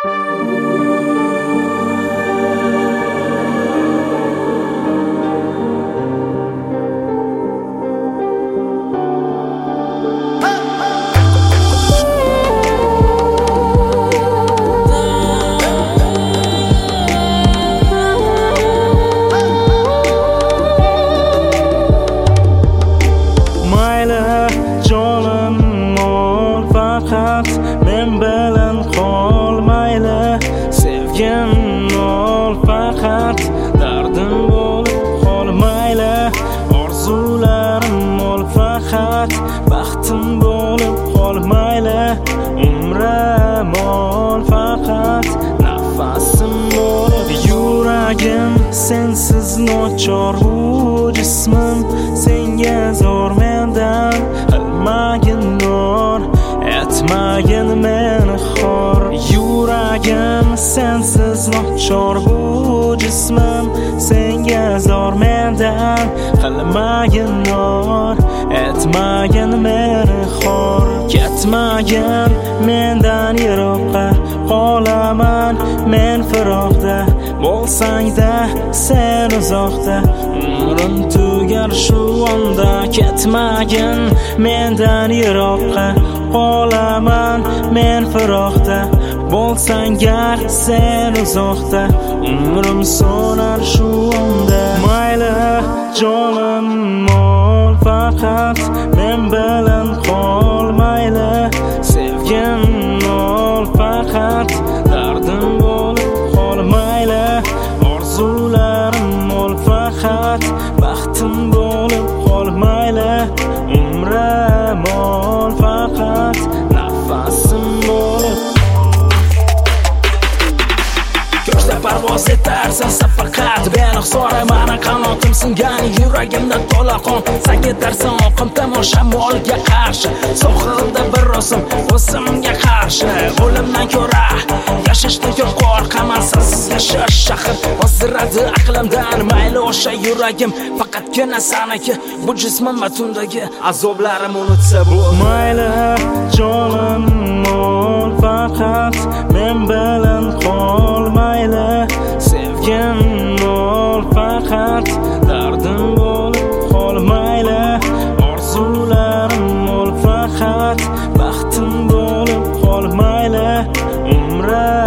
Men bilan qol mayli, sevgim ol faqat, dardim bo'lib qol mayli, orzularim ol faqat, baxtim bo'lib qol mayli, umrim ol faqat, nafasim bo'lib. Yuragim sensiz nochor, bu jismim senga zor, mendan qilmagin nor, etmagin meni xor. Yuragim sensiz nochor, bu jismim senga zor, mendan qilmagin nor, etmagin meni xor. Ketmagin mendan yiroqqa, qolaman men firoqda, bo'lsang-da sen uzoqda, umrim tugar shu onda. Ketmagin mendan yiroqqa, qolaman men firoqda, bo'lsang gar sen uzoqda, umrim so'nar shu onda. Mayli jonim ol faqat, men bilan qol mayli, sevgim ol faqat, dardim bo'lib qol mayli, orzularim ol faqat, baxtim bo'lib qol mayli, umrim ol faqat, nafasim bo'lib. Ko'kda parvoz etarsan faqat, beniqsora mani qanotim singan, yuragimda to'la qon, san ketarsan oqim tomon shamolga qarshi, sohilda bir rosim o'zimga qarshi. O'limdan ko'ra yashashda ko'p qo'rqaman, sensiz yashash shahar hoziradi aqlimdan. Mayli o'sha yuragim faqatgina sanaki, bu jismim va tundagi azoblarim unutsa bu. Mayli jonim ol faqat, men bilan qol mayli, sevgim ol faqat, dardim bo'lib qol mayli, orzularim ol faqat, baxtim bo'lib qol mayli, umrim